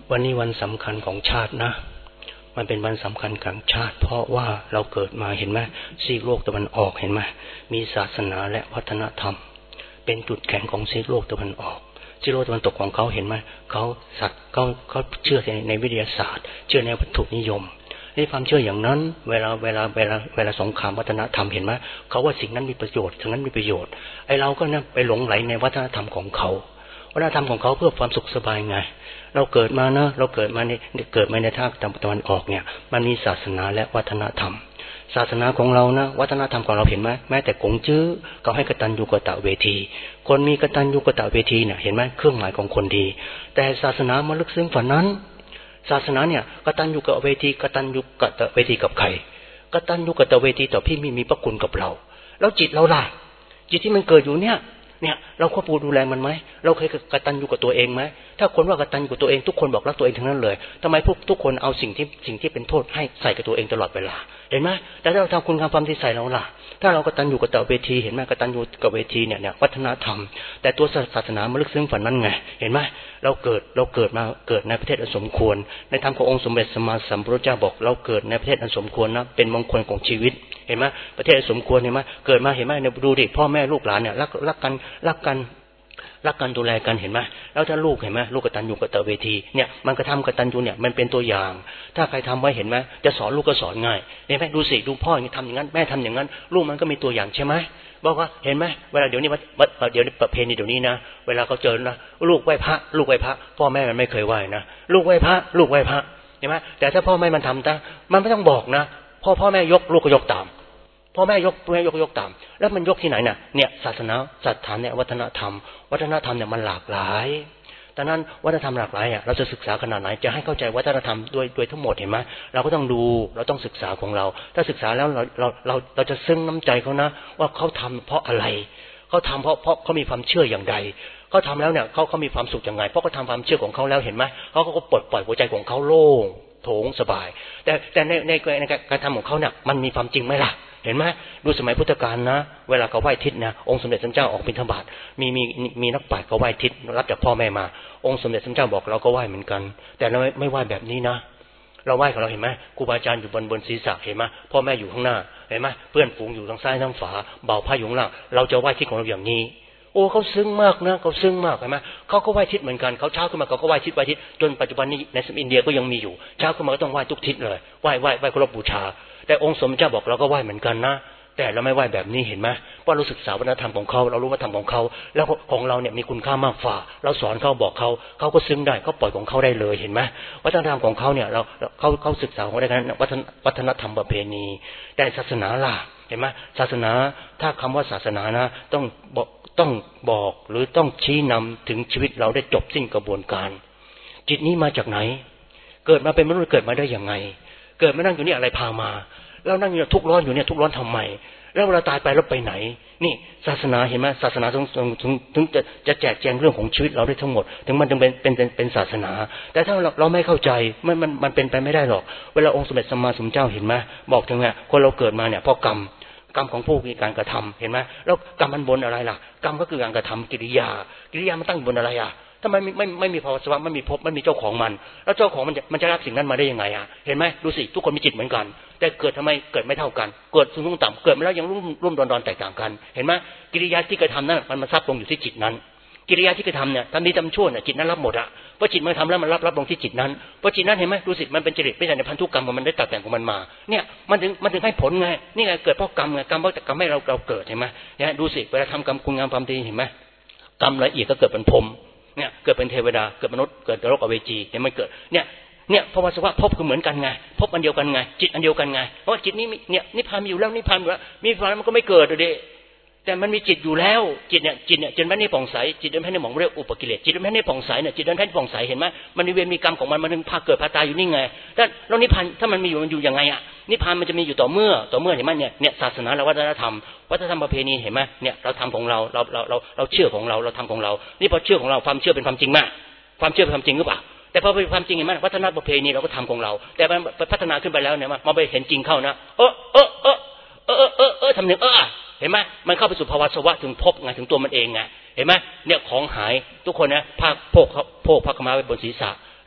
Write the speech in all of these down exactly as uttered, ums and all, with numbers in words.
วันนี้วันสำคัญของชาตินะมันเป็นวันสำคัญของชาติเพราะว่าเราเกิดมาเห็นไหมซีกโลกตะวันออกเห็นไหมมีศาสนาและวัฒนธรรมเป็นจุดแข็งของซีกโลกตะวันออกซีกโลกตะวันตกของเขาเห็นไหมเขาสัตว์เขาเขาเชื่อในวิทยาศาสตร์เชื่อในวัตถุนิยมในความเชื่ออย่างนั้นเวลาเวลาเวลาเวลาสงครามวัฒนธรรมเห็นไหมเขาว่าสิ่งนั้นมีประโยชน์สิ่งนั้นมีประโยชน์ไอเราก็เนี่ยไปหลงไหลในวัฒนธรรมของเขาวัฒนธรรมของเขาเพื่อความสุขสบายไงเราเกิดมานะเราเกิดมาในเกิดมาในทางตะวันออกเนี่ยมันมีศาสนาและวัฒนธรรมศาสนาของเรานะวัฒนธรรมของเราเห็นไหมแม้แต่กงจื้อเขาให้กตัญญูกตเวทีคนมีกตัญญูกตเวทีเนี่ยเห็นไหมเครื่องหมายของคนดีแต่ศาสนามันลึกซึ้งกว่านั้นศาสนาเนี่ยกตัญญูกตเวทีกตัญญูกตเวทีกับใครกตัญญูกตเวทีต่อพี่มีมีพระคุณกับเราแล้วจิตเราล่ะจิตที่มันเกิดอยู่เนี่ยเนี่ยเราควบคุมดูแลมันไหมเราเคยกตัญญูกับตัวเองไหมถ้าคนว่ากตัญญูกับตัวเองทุกคนบอกรักตัวเองทั้งนั้นเลยทำไมพวกทุกคนเอาสิ่งที่สิ่งที่เป็นโทษให้ใส่กับตัวเองตลอดเวลาเห็นไหมแต่ถ้าเราทำคุณงามความดีใส่เราล่ะถ้าเรากตัญญูกับเวทีเห็นไหมกตัญญูกับเวทีเนี่ยเนี่ยวัฒนธรรมแต่ตัวศาสนามันลึกซึ้งฝันนั้นไงเห็นไหมเราเกิดเราเกิดมาเกิดในประเทศอันสมควรในธรรมขององค์สมเด็จสัมมาสัมพุทธเจ้าบอกเราเกิดในประเทศอันสมควรนะเป็นมงคลของชีวิตเห็นไหมประเทศอันสมควรเห็นไหมเกิดมาเห็นไหมเนี่ยดูดิพ่อแม่ลูกหลานเนี่ยรักรักกันรักกันรักกันดูแลกันเห็นไหมแล้วถ้าลูกเห็นไหมลูกกตัญญูกตเวทีเนี่ยมันกระทำกตัญญูเนี่ยมันเป็นตัวอย่างถ้าใครทำไว้เห็นไหมจะสอนลูกก็สอนง่ายเห็นไหมดูสิดูพ่ออย่างนี้ทำอย่างนั้นแม่ทำอย่างนั้นลูกมันก็มีตัวอย่างใช่ไหมบอกว่าเห็นไหมเวลาเดี๋ยวนี้เดี๋ยวนี้ประเพณีเดี๋ยวนี้นะเวลาเขาเจอนะลูกไหว้พระลูกไหว้พระพ่อแม่มันไม่เคยไหว้นะลูกไหว้พระลูกไหว้พระเห็นไหมแต่ถ้าพ่อแม่มันทำตามันไม่ต้องบอกนะพ่อพ่อแม่ยกลูกก็ยกตามพ่อแม่ยกแม่ยกยกตามแล้วมันยกที่ไหนน่ะเนี่ยศาสนาศาสนาเนี่ยวัฒนธรรมวัฒนธรรมเนี่ยมันหลากหลายดังนั้นวัฒนธรรมหลากหลายอ่ะเราจะศึกษาขนาดไหนจะให้เข้าใจวัฒนธรรมด้วยด้วยทั้งหมดเห็นไหมเราก็ต้องดูเราต้องศึกษาของเราถ้าศึกษาแล้วเราเราเราเราจะซึ้งน้ำใจเขานะว่าเขาทำเพราะอะไรเขาทำเพราะเพราะเขามีความเชื่ออย่างใดเขาทำแล้วเนี่ยเขาเขามีความสุขอย่างไรเพราะเขาทำความเชื่อของเขาแล้วเห็นไหมเขาก็ปลดปล่อยหัวใจของเขาโล่งโถงสบายแต่แต่ในในในการทำของเขาเนี่ยมันมีความจริงไหมล่ะเห็นไหมดูสมัยพุทธกาลนะเวลาเขาไหว้ทิศนะองค์สมเด็จสัมมาสัมพุทธเจ้าออกบิณฑบาตมีมีมีนักปราชญ์เขาไหว้ทิศรับจากพ่อแม่มาองค์สมเด็จสัมมาสัมพุทธเจ้าบอกเราก็ไหว้เหมือนกันแต่เราไม่ไม่ไหว้แบบนี้นะเราไหว้ของเราเห็นไหมครูบาอาจารย์อยู่บนบนศีรษะเห็นไหมพ่อแม่อยู่ข้างหน้าเห็นไหมเพื่อนฝูงอยู่ทางซ้ายทางขวาเบาผ้าอยู่ข้างล่างเราจะไหว้ทิศของเราอย่างนี้โอ้เขาซึ้งมากนะเขาซึ้งมากเห็นไหมเขาก็ไหว้ทิศเหมือนกันเขาเช้าขึ้นมาเขาก็ไหว้ทิศไหว้ทิศจนปัจจุบันนี้ในอินเดียก็ยังมีอยู่เช้าขึ้นมาก็ต้องไหว้ทุกทิศเลยไหว้ไหว้ไหว้เคารพบูชาแต่องค์สมเด็จเจ้าบอกเราก็ไหว้เหมือนกันนะแต่เราไม่ไหว้แบบนี้เห็นไหมเพราะเราศึกษาวัฒนธรรมของเขาเรารู้วัฒนธรรมของเขาแล้วของเราเนี่ยมีคุณค่ามากฝ่าเราสอนเขาบอกเขาเขาก็ซึ้งได้เขาปล่อยของเขาได้เลยเห็นไหมวัฒนธรรมของเขาเนี่ยเราเขาเขาศึกษาของได้กันวัฒนธรรมประเพณีแต่ศาสนาล่ะเห็นไหมศาสนาถ้าคำว่าศาสนานะต้องบอกต้องบอกหรือต้องชี้นำถึงชีวิตเราได้จบสิ้นกระบวนการจิตนี้มาจากไหนเกิดมาเป็นมนุษย์เกิดมาได้ยังไงเกิดมานั่งอยู่นี่อะไรพามาเรานั่งอยู่ทุกข์ร้อนอยู่เนี่ยทุกข์ร้อนทำไมแล้วเวลาตายไปเราไปไหนนี่ศาสนาเห็นไหมศาสนาถึงถึงถึงจะจะแจกแจงเรื่องของชีวิตเราได้ทั้งหมดถึงมันจะเป็นเป็นเป็นเป็นศาสนาแต่ถ้าเราเราไม่เข้าใจมันมันมันเป็นไปไม่ได้หรอกเวลาองค์สมเด็จสัมมาสัมพุทธเจ้าเห็นไหมบอกถึงเนี่ยคนเราเกิดมาเนี่ยเพราะกรรมกรรมของผู้มีการกระทำเห็นไหมแล้วกรรมมันบนอะไรล่ะกรรมก็คือการกระทำกิริยากิริยามันตั้งบนอะไรอ่ะถ้ามันไม่ไม่ไม่มีภาวะสภาพไม่มีภพไม่มีเจ้าของมันแล้วเจ้าของมันจะมันจะรับสิ่งนั้นมาได้ยังไงอ่ะเห็นไหมดูสิทุกคนมีจิตเหมือนกันแต่เกิดทำไมเกิดไม่เท่ากันเกิดสูงสูงต่ำเกิดมาแล้วยังรุ่มรุ่มดอนดอนแตกต่างกันเห็นไหมกิริยาที่กระทำนั้นมันมาซับลงอยู่ที่จิตนั้นกิริยาที่กระทำเนี่ยทำดีทำชั่วเนี่ยจิตนั้นรับหมดอ่ะเพราะจิตมันทำแล้วมันรับรับลงที่จิตนั้นเพราะจิตนั้นเห็นไหมดูสิมันเป็นจริตไม่ใช่ในพันธุกรรมมันได้ตัดแต่งของมันมาเนี่ยมันถึงมันถึงให้ผลไงนี่ไงเกิดเพราะกรรมไงกรรมเพราะกรรมให้เราเราเกิดเห็นไหมเนี่ยดูสิเวลาทำกรรมคุณงามความดีเห็นไหมกรรมละเอียดก็เกิดเป็นพรหมเนี่ยเกิดเป็นเทวดาเกิดมนุษย์เกิดนรกอเวจีเนี่ยมันเกิดเนี่ยเนี่ยเพราะว่าสภาวะภพคือเหมือนกันไงภพอันเดียวกันไงจิตอันเดียวกันไงเพราะจิตนี้เนี่ยนิพพานมีอยู่แล้วนิพพานอยู่แล้วมีนิพพานมันก็ไม่เกิดเลยแต่มันมีจิตอยู่แล้วจิตเนี่ยจิตเนี่ยจิตมันไม่ผ่องใสจิตมันไม่ได้มองเรียกอุปกิเลสจิตมันไม่ได้ผ่องใสเนี่ยจิตมันไม่ได้ผ่องใสเห็นไหมมันมีเวรมีกรรมของมันมันถึงพาเกิดพาตายอยู่นี่ไงแต่แล้วนิพพานถ้ามันมีอยู่มันอยู่ยังไงอ่ะนิพพานมันจะมีอยู่ต่อเมื่อต่อเมื่อเห็นไหมเนี่ยเนี่ยศาสนาและวัฒนธรรมวัฒนธรรมประเพณีเห็นไหมเนี่ยเราทำของเราเราเราเราเราเชื่อของเราเราทำของเรานี่พอเชื่อของเราความเชื่อเป็นความจริงมากความเชื่อเป็นความจริงหรือเปล่าแต่พอเป็นความจริงเห็นไหมวัฒนธรรมประเพณีเราก็ทำของเราแต่มันพัฒนาขึ้นไปแล้วเนี่ยมาไปเห็นจริงเข้านะเออเออเออเออเออเออทำหนึ่งเออเห็นไหมมันเข้าไปสู่ภาวะสวะถึงพบไงถึงตัวมันเองไงเห็นไหมเนี่ยของหายทุกคนนะพาโพกโพกพระกมาไว้บนศีรษะ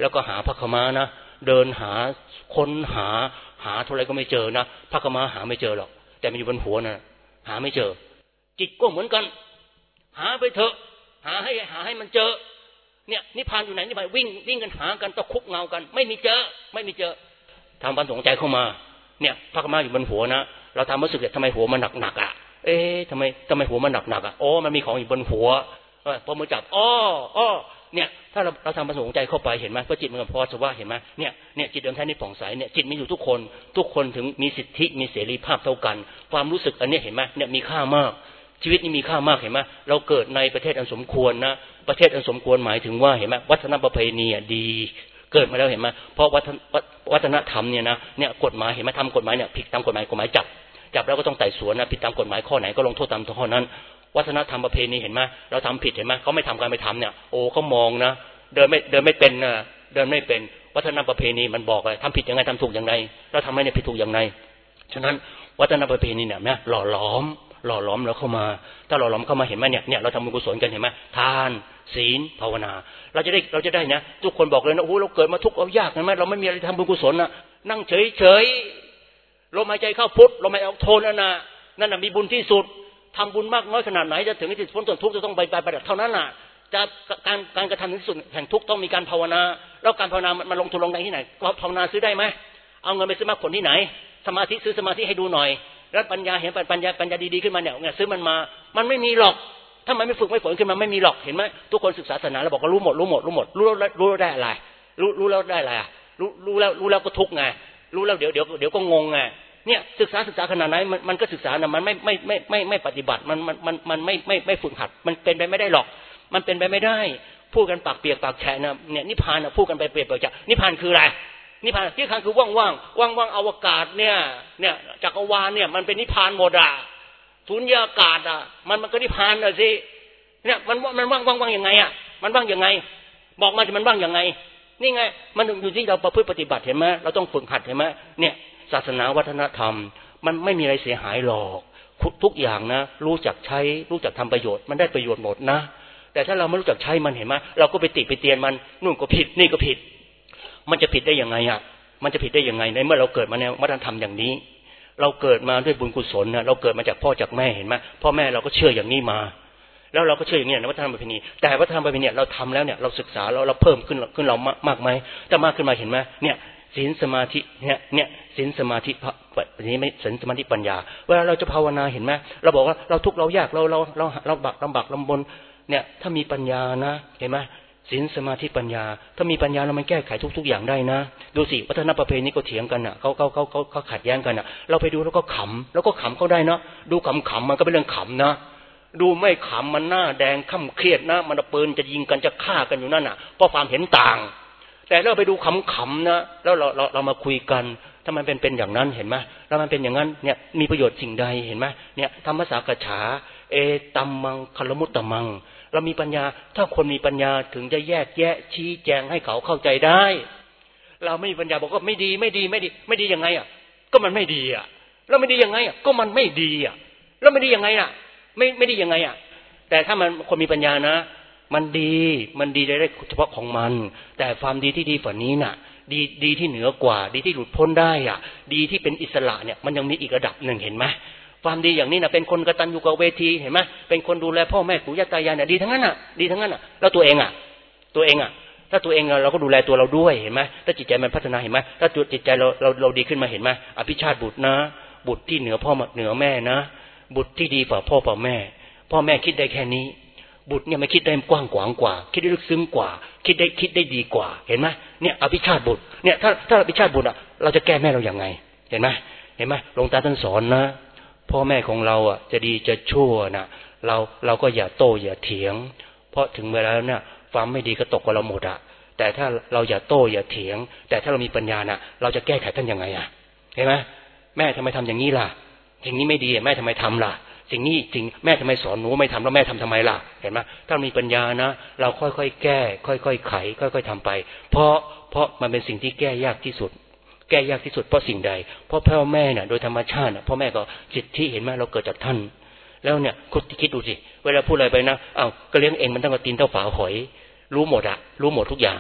แล้วก็หาพระขม้านะเดินหาค้นหาหาเท่าไรก็ไม่เจอนะพระขม้าหาไม่เจอหรอกแต่มันอยู่บนหัวนะหาไม่เจอจิตก็เหมือนกันหาไปเถอะหาให้หาให้มันเจอเนี่ยนิพพานอยู่ไหนนิพพานวิ่งวิ่งกันหากันตะคุบเงากันไม่มีเจอไม่มีเจอทำปัญสงใจเข้ามาเนี่ยพระขม้าอยู่บนหัวนะเราทำรู้สึกเนี่ยทำไมหัวมันหนักหนักอ่ะเอ๊ะทำไมทำไมหัวมันหนักหนักอ่ะโอ้มันมีของอยู่บนหัวพอมือจับอ้ออ้อเนี่ยถ้าเราเราทำปัญสงใจเข้าไปเห็นไหมพระจิตมันพอสว่าเห็นไหมเนี่ยเนี่ยจิตเดิมแท้นี่ผ่องใสเนี่ยจิตมีอยู่ทุกคนทุกคนถึงมีสิทธิมีเสรีภาพเท่ากันความรู้สึกอันนี้เห็นไหมเนี่ยมีค่ามากชีวิตนี้มีค่ามากเห็นไหมเราเกิดในประเทศอันสมควรนะประเทศอันสมควรหมายถึงว่าเห็นไหมวัฒนประเพณีดีเกิดมาแล้วเห็นไหมเพราะวัฒนธรรมเนี่ยนะเนี่ยกฎหมายเห็นไหมทำกฎหมายเนี่ยผิดตามกฎหมายกฎหมายจับจับแล้วก็ต้องไต่สวนนะผิดตามกฎหมายข้อไหนก็ลงโทษตามข้อนั้นวัฒนธรรมประเพณีเห็นไหมเราทำผิดเห็นไหมเขาไม่ทำการไม่ทำเนี่ยโอ้เขามองนะเดินไม่เดินไม่เป็นนะเดินไม่เป็นวัฒนธรรมประเพณีมันบอกเลยทำผิดยังไงทำถูกยังไงเราทำให้เนี่ยผิดถูกยังไงฉะนั้นวัฒนธรรมประเพณีเนี่ยนะหล่อหลอมหล่อหลอมเราเข้ามาถ้าหล่อหลอมเข้ามาเห็นไหมเนี่ยเนี่ยเราทำบุญกุศลกันเห็นไหมทานศีลภาวนาเราจะได้เราจะได้นะทุกคนบอกเลยนะโอ้เราเกิดมาทุกข์เอายากเห็นไหมเราไม่มีอะไรทำบุญกุศลนะนั่งเฉยเฉยลมหายใจเข้าพุทธลมหายใจออกโทนั่นน่ะนั่นน่ะมีบุญที่สุดทำบุญมากน้อยขนาดไหนจะถึงที่สุดพ้นทุกข์จะต้องไปปฏิบัติเท่านั้นน่ะจะการการกระทำที่สุดแห่งทุกข์ต้องมีการภาวนาแล้วการภาวนามันลงทุนลงในที่ไหนภาวนาซื้อได้ไหมเอาเงินไปซื้อมรรคผลที่ไหนสมาธิซื้อสมาธิให้ดูหน่อยแล้วปัญญาเห็นปัญญาปัญญาดีๆขึ้นมาเนี่ยเนี่ยซื้อมันมามันไม่มีหรอกถ้ามันไม่ฝึกไม่ฝนขึ้นมาไม่มีหรอกเห็นไหมทุกคนศึกษาศาสนาแล้วบอกว่ารู้หมดรู้หมดรู้หมดรู้แล้วรู้แล้วได้อะไรรู้รู้แล้วได้อะไรรู้รู้แล้วรู้แล้วก็ทุกข์ไงรู้แล้วเดี๋ยวเดี๋ยวเดี๋ยวก็งงไงเนี่ยศึกษาศึกษาขนาดไหนมันมันก็ศึกษานะมันไม่ไม่ไม่ไม่ไม่ปฏิบัติมันมันมันมันไม่ไม่ไม่ฝึกหัดมันเป็นไปไม่ได้หรอกมันเป็นไปไม่ได้พูดกันปากเปียกปากแฉะนะเนี่ยนิพพานนะพูดกันไปเปียกปากแฉะนิพพานคืออะไรนิพพานที่คันคือว่างว่างว่างว่างอวกาศเนี่ยเนี่ยจักรวาลเนี่ยมันเป็นนิพพานหมดอ่ะสุญญากาศอ่ะมันมันก็นิพพานอ่ะสิเนี่ยมันมันว่างว่างว่างยังไงอ่ะมันว่างยังไงบอกมาจะมันว่างยังไงนี่ไงมันอยู่ที่เราประพฤติปฏิบัติเห็นไหมเราต้องฝึกหัดเห็นไหมเนี่ยศาสนาวัฒนธรรมมันไม่มีอะไรเสียหายหรอกทุกอย่างนะรู้จักใช้รู้จักทำประโยชน์มันได้ประโยชน์หมดนะแต่ถ้าเราไม่รู้จักใช้มันเห็นไหมเราก็ไปติไปเตียนมันนู่นก็ผิดนี่ก็ผิดมันจะผิดได้ยังไงอ่ะมันจะผิดได้ยังไงในเมื่อเราเกิดมาในวัฒนธรรมอย่างนี้เราเกิดมาด้วยบุญกุศลนะเราเกิดมาจากพ่อจากแม่เห็นไหมพ่อแม่เราก็เชื่ออย่างนี้มาแล้วเราก็เชื่ออย่างนี้ในวัฒนธรรมประเพณีแต่วัฒนธรรมประเพณีเราทำแล้วเนี่ยเราศึกษาเราเราเพิ่มขึ้นขึ้นเรามากไหมถ้ามากขึ้นมาเห็นไหมเนี่ยศีลสมาธิเนี่ยเนี่ยศีลสมาธิปัญญาไม่ศีลสมาธิปัญญาเวลาเราจะภาวนาเห็นไหมเราบอกว่าเราทุกข์เรายากเราเราเราเราบักลำบากลำบนเนี่ยถ้ามีปัญญานะเห็นไหมศีลสมาธิปัญญาถ้ามีปัญญาเรามันแก้ไขทุกๆอย่างได้นะดูสิวัฒนประเพณีก็เถียงกันอ่ะเขาเขาเขาเขาเขาขัดแย้งกันอ่ะเราไปดูแล้วก็ขำแล้วก็ขำเขาได้เนาะดูขำขำมันก็เป็นเรื่องขำนะดูไม่ขำมันหน้าแดงข้ามเครียดนะมันปืนจะยิงกันจะฆ่ากันอยู่นั่นอ่ะเพราะความเห็นต่างแต่เราไปดูขำๆนะแล้วเราเราเรามาคุยกันถ้ามันเป็นเป็นอย่างนั้นเห็นไหมแล้วมันเป็นอย่างนั้นเนี่ยมีประโยชน์สิ่งใดเห็นไหมเนี่ยธรรมสากฉาเอตัมมังคัลมุตตมังเรามีปัญญาถ้าคนมีปัญญาถึงจะแยกแยะชี้แจงให้เขาเข้าใจได้เราไม่มีปัญญาบอกว่าไม่ดีไม่ดีไม่ดีไม่ดียังไงอ่ะก็มันไม่ดีอ่ะแล้วไม่ดียังไงอ่ะก็มันไม่ดีอ่ะแล้วไม่ดียังไงอ่ะไม่ไม่ดียังไงอ่ะแต่ถ้ามันคนมีปัญญานะมันดีมันดีได้เฉพาะของมันแต่ความดีที่ดีกว่านี้น่ะดีดีที่เหนือกว่าดีที่หลุดพ้นได้อ่ะดีที่เป็นอิสระเนี่ยมันยังมีอีกระดับหนึ่งเห็นไหมความดีอย่างนี้นะเป็นคนกตัญญูกตเวทีเห็นไหมเป็นคนดูแลพ่อแม่ปู่ย่าตายายเนี่ยดีทั้งนั้นอ่ะดีทั้งนั้นอ่ะแล้วตัวเองอ่ะตัวเองอ่ะถ้าตัวเองเราก็ดูแลตัวเราด้วยเห็นไหมถ้าจิตใจมันพัฒนาเห็นไหมถ้าจิตใจเราเราเราดีขึ้นมาเห็นไหมอภิชาติบุตรนะบุตรที่เหนือพ่อเหนือแม่นะบุตรที่ดีกว่าพ่อป่าแม่พ่อแม่คิดได้แค่นี้บุตรเนี่ยไม่คิดได้กว้างขวางกว่าคิดได้ลึกซึ้งกว่าคิดได้คิดได้ดีกว่าเห็นไหมเนี่ยอภิชาติบุตรเนี่ยถ้าถ้าอภิชาติบุตรอ่ะเราจะแก้แม่เราอย่างไงเห็นไหมเห็นไหมหลวงตาท่านสอนนะพ่อแม่ของเราอ่ะจะดีจะชั่วนะเราเราก็อย่าโต้อย่าเถียงเพราะถึงเวลาแล้วเนี่ยความไม่ดีก็ตกกับเราหมดอ่ะแต่ถ้าเราอย่าโต้อย่าเถียงแต่ถ้าเรามีปัญญาน่ะเราจะแก้ไขท่านยังไงอ่ะเห็นไหมแม่ทำไมทำอย่างนี้ล่ะสิ่งนี้ไม่ดีแม่ทำไมทำล่ะสิ่งนี้จริงแม่ทำไมสอนหนูไม่ทำแล้วแม่ทำทำไมล่ะเห็นไหมถ้ามีปัญญานะเราค่อยๆแก้ค่อยๆไขค่อยๆทำไปเพราะเพราะมันเป็นสิ่งที่แก้ยากที่สุดแก้ยากที่สุดเพราะสิ่งใดเพราะพ่อแม่เนี่ยโดยธรรมชาติพ่อแม่ก็สิทธิเห็นไหมเราเกิดจากท่านแล้วเนี่ยคุณคิดดูสิเวลาพูดอะไรไปนะอ้าวก็เลี้ยงเองมันตั้งแต่ตีนเท่าฝาหอยรู้หมดอะรู้หมดทุกอย่าง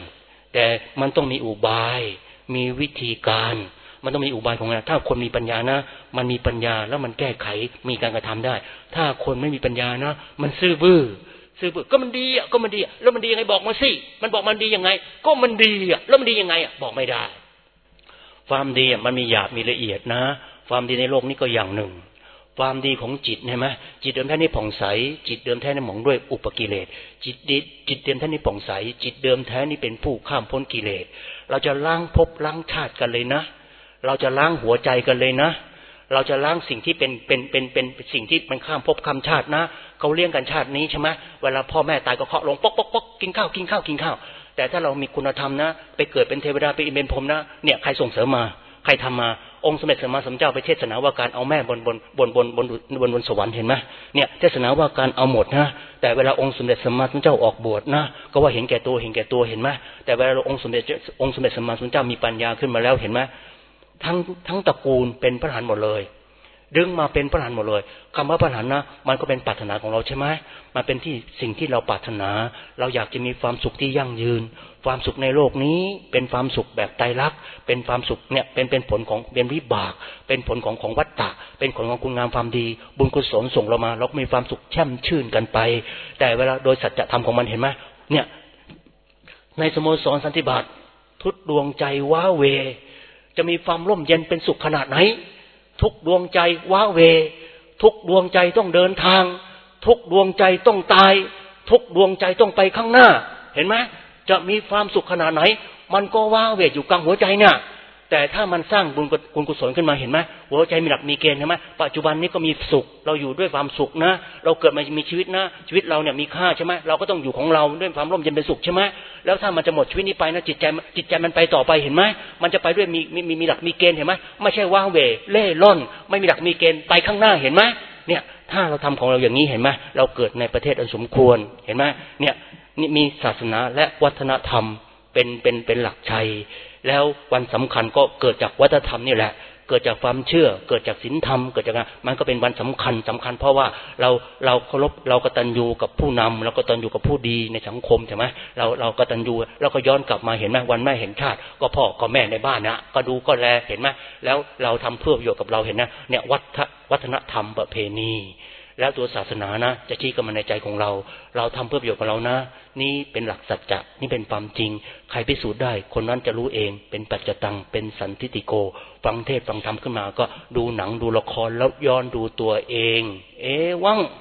แต่มันต้องมีอุบายมีวิธีการมันต้องมีอุบายของมันถ้าคนมีปัญญานะมันมีปัญญาแล้วมันแก้ไขมีการกระทำได้ถ้าคนไม่มีปัญญานะมันซื่อบื้อซื่อบื้อก็มันดีอ่ะก็มันดีแล้วมันดียังไงบอกมาสิมันบอกมันดียังไงก็มันดีอ่ะแล้วมันดียังไงอ่ะบอกไม่ได้ความดีมันมีหยาบมีละเอียดนะความดีในโลกนี้ก็อย่างหนึ่งความดีของจิตใช่ไหมจิตเดิมแท้นี่ผ่องใสจิตเดิมแท้นี่หมองด้วยอุปกิเลสจิตดิจิตเดิมแท้นี่ผ่องใสจิตเดิมแท้นี่เป็นผู้ข้ามพ้นกิเลสเราจะล้างภพล้างชาติกันเลยนะเราจะล้างหัวใจกันเลยนะเราจะล้างสิ่งที่เป็นเป็นเป็นเป็นสิ่งที่มันข้ามภพข้ามชาตินะเขาเลี้ยงกันชาตินี้ใช่ไหมเวลาพ่อแม่ตายก็เคาะลงป๊อกป๊อกป๊อกกินข้าวกินข้าวกินข้าวแต่ถ้าเรามีคุณธรรมนะไปเกิดเป็นเทวดาเป็นอินเป็นพรหมนะเนี่ยใครส่งเสริมมาใครทำมาองค์สมเด็จสัมมาสัมพุทธเจ้าไปเทศนาว่าการเอาแม่บนบนบนบนบนบนบนสวรรค์เห็นไหมเนี่ยเทศนาว่าการเอาหมดนะแต่เวลาองค์สมเด็จสัมมาสัมพุทธเจ้าออกบวชนะก็ว่าเห็นแก่ตัวเห็นแก่ตัวเห็นไหมแต่เวลาองค์สมเด็จองค์สมเด็จสัมมาสัมพุทธเจ้ามีปัญญาขึ้นมาแล้วเห็นไหมทั้งทั้งตระกูลเป็นพระอรหันต์หมดเลยดึงมาเป็นพระอรหันต์หมดเลยคำว่าพระอรหันต์นะมันก็เป็นปรารถนาของเราใช่ไหมมันเป็นที่สิ่งที่เราปรารถนาเราอยากจะมีความสุขที่ยั่งยืนความสุขในโลกนี้เป็นความสุขแบบไตรลักษณ์เป็นความสุขเนี่ยเป็นเป็นผลของเป็นวิบากเป็นผลของของวัฏฏะเป็นผลของคุณงามความดีบุญกุศลส่งเรามาเราก็มีความสุขแช่มชื่นกันไปแต่เวลาโดยสัจธรรมของมันเห็นไหมเนี่ยในสโมสรสันติบาตทุกดวงใจว้าเวจะมีความร่มเย็นเป็นสุขขนาดไหนทุกดวงใจว้าเวทุกดวงใจต้องเดินทางทุกดวงใจต้องตายทุกดวงใจต้องไปข้างหน้าเห็นไหมจะมีความสุขขนาดไหนมันก็ว้าเวอยู่กลางหัวใจเนี่ยแต่ถ้ามันสร้างบุญกุกุศลขึ้นมาเห็นไหมหัวใจมีหลักมีเกณฑ์ใช่ไหมปัจจุบันนี้ก็มีสุขเราอยู่ด้วยความสุขนะเราเกิดมามีชีวิตนะชีวิตเราเนี่ยมีค่าใช่ไหมเราก็ต้องอยู่ของเราด้วยความร่มเย็นเป็นสุขใช่ไหมแล้วถ้ามันจะหมดชีวิตนี้ไปนะจิตใจจิตใจมันไปต่อไปเห็นไหมมันจะไปด้วยมีมีมีมีหลักมีเกณฑ์เห็นไหมไม่ใช่ว้าเวเล่ร่อนไม่มีหลักมีเกณฑ์ไปข้างหน้าเห็นไหมเนี่ยถ้าเราทำของเราอย่างนี้เห็นไหมเราเกิดในประเทศอันสมควรเห็นไหมเนี่ยนี่มีศาสนาและวัฒนธรรมเป็นเป็นเป็นหลักชัยแล้ววันสำคัญก็เกิดจากวัฒนธรรมนี่แหละเกิดจากความเชื่อเกิดจากศีลธรรมเกิดจากมันก็เป็นวันสำคัญสำคัญเพราะว่าเราเราเคารพเรากตัญญูกับผู้นำเรากตัญญูกับผู้ดีในสังคมใช่ไหมเราเรากตัญญูแล้วก็ย้อนกลับมาเห็นไหมวันแม่เห็นชาติก็พ่อก็แม่ในบ้านนะก็ดูก็แลเห็นไหมแล้วเราทำเพื่อประโยชน์กับเราเห็นนะเนี่ยวัฒวัฒนธรรมประเพณีแล้วตัวศาสนานะจะชี้กันมาในใจของเราเราทำเพื่อประโยชน์กับเรานะนี่เป็นหลักสัจจะนี่เป็นความจริงใครพิสูจน์ได้คนนั้นจะรู้เองเป็นปัจจตังเป็นสันทิฏฐิโกฟังเทศฟังธรรมขึ้นมาก็ดูหนังดูละครแล้วย้อนดูตัวเองเอวัง